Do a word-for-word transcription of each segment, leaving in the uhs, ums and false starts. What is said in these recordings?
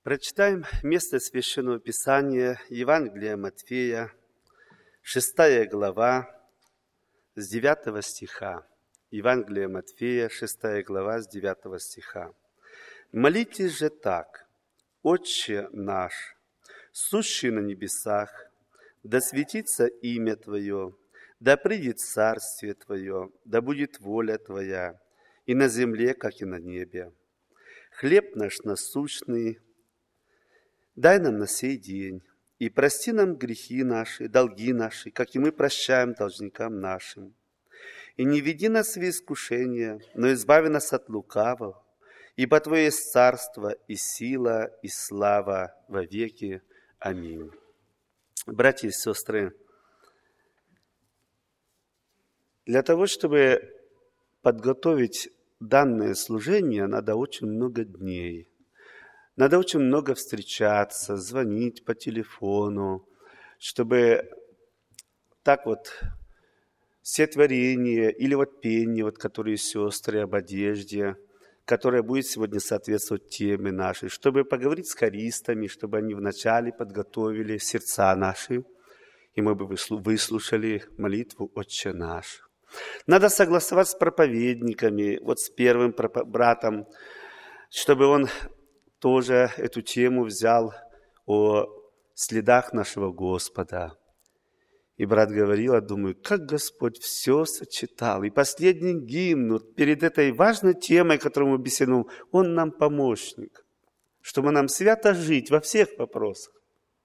Прочитаем место Священного Писания, Евангелия Матфея, шестая глава, с девятого стиха. Евангелие Матфея, шестая глава, с девятого стиха. «Молитесь же так: Отче наш, сущий на небесах, да светится имя Твое, да придет царствие Твое, да будет воля Твоя, и на земле, как и на небе. Хлеб наш насущный дай нам на сей день, и прости нам грехи наши, долги наши, как и мы прощаем должникам нашим. И не веди нас в искушение, но избави нас от лукавого, ибо Твое есть царство, и сила, и слава во веки. Аминь». Братья и сестры, для того, чтобы подготовить данное служение, надо очень много дней. Надо очень много встречаться, звонить по телефону, чтобы так вот сетворение или вот пение, вот, которые сестры об одежде, которая будет сегодня соответствовать теме нашей, чтобы поговорить с хористами, чтобы они вначале подготовили сердца наши, и мы бы выслушали молитву «Отче наш». Надо согласовать с проповедниками, вот с первым братом, чтобы он тоже эту тему взял о следах нашего Господа. И брат говорил, я думаю, как Господь все сочетал. И последний гимн, вот перед этой важной темой, которую мы беседуем, Он нам помощник, чтобы нам свято жить во всех вопросах.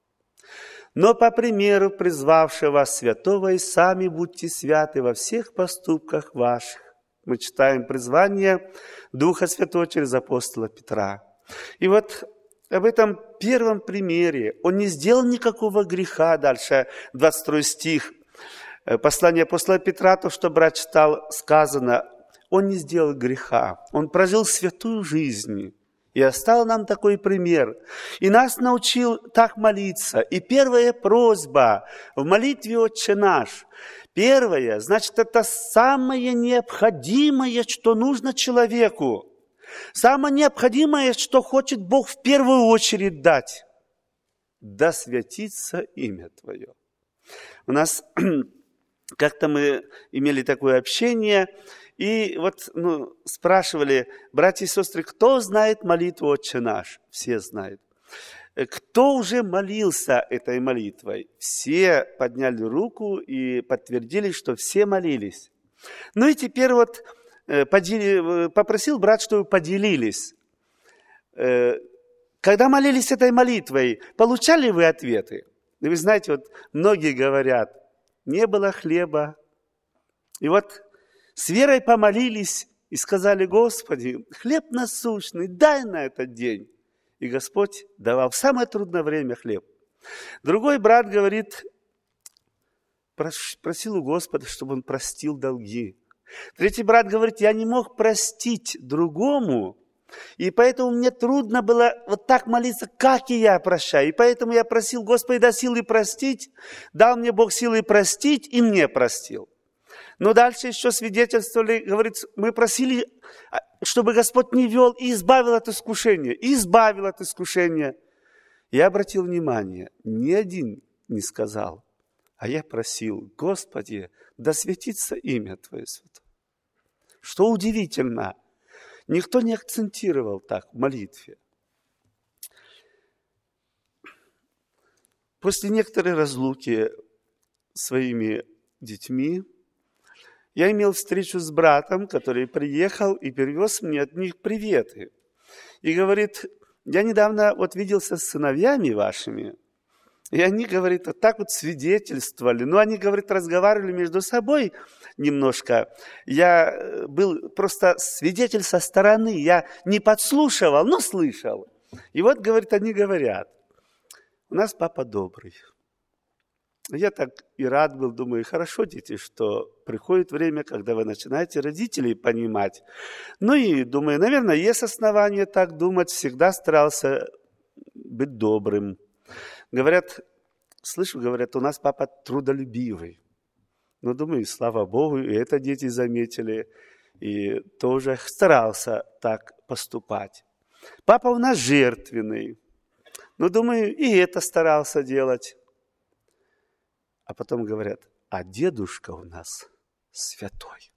Но по примеру призвавшего святого и сами будьте святы во всех поступках ваших. Мы читаем призвание Духа Святого через апостола Петра. И вот об этом первом примере он не сделал никакого греха. Дальше двадцать второй стих послания апостола Петра, то, что брат читал, сказано, он не сделал греха. Он прожил святую жизнь и оставил нам такой пример. И нас научил так молиться. И первая просьба в молитве «Отче наш». Первое, значит, это самое необходимое, что нужно человеку. Самое необходимое, что хочет Бог в первую очередь дать. Да святится имя Твое. У нас как-то мы имели такое общение, и вот ну, спрашивали, братья и сестры, кто знает молитву «Отче наш»? Все знают. Кто уже молился этой молитвой? Все подняли руку и подтвердили, что все молились. Ну и теперь вот попросил брат, чтобы поделились. Когда молились этой молитвой, получали вы ответы? И вы знаете, вот многие говорят, не было хлеба. И вот с верой помолились и сказали, Господи, хлеб насущный, дай на этот день. И Господь давал в самое трудное время хлеб. Другой брат говорит, просил у Господа, чтобы он простил долги. Третий брат говорит, я не мог простить другому, и поэтому мне трудно было вот так молиться, как и я прощаю. И поэтому я просил Господа, дай силы простить, дал мне Бог силы простить, и мне простил. Но дальше еще свидетельствовали, говорит, мы просили, чтобы Господь не вел и избавил от искушения, и избавил от искушения. Я обратил внимание, ни один не сказал, а я просил, Господи, да светится имя Твое святое. Что удивительно, никто не акцентировал так в молитве. После некоторой разлуки с своими детьми я имел встречу с братом, который приехал и привез мне от них приветы. И говорит, я недавно вот виделся с сыновьями вашими, и они, говорит, вот так вот свидетельствовали. Ну, они, говорит, разговаривали между собой немножко. Я был просто свидетель со стороны. Я не подслушивал, но слышал. И вот, говорит, они говорят, у нас папа добрый. Я так и рад был, думаю, хорошо, дети, что приходит время, когда вы начинаете родителей понимать. Ну и думаю, наверное, есть основания так думать. Всегда старался быть добрым. Говорят, слышу, говорят, у нас папа трудолюбивый. Ну, думаю, слава Богу, и это дети заметили, и тоже старался так поступать. Папа у нас жертвенный. Ну, думаю, и это старался делать. А потом говорят, а дедушка у нас святой.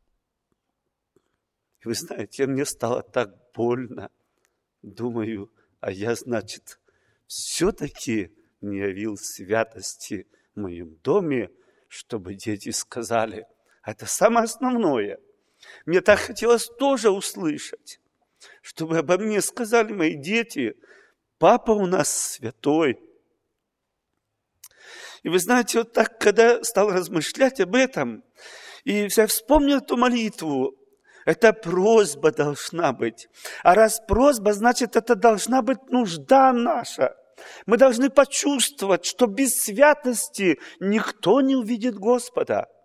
И вы знаете, мне стало так больно. Думаю, а я, значит, все-таки не явил святости в моем доме, чтобы дети сказали, это самое основное. Мне так хотелось тоже услышать, чтобы обо мне сказали мои дети, папа у нас святой. И вы знаете, вот так, когда стал размышлять об этом, и я вспомнил эту молитву, это просьба должна быть. А раз просьба, значит, это должна быть нужда наша. Мы должны почувствовать, что без святости никто не увидит Господа.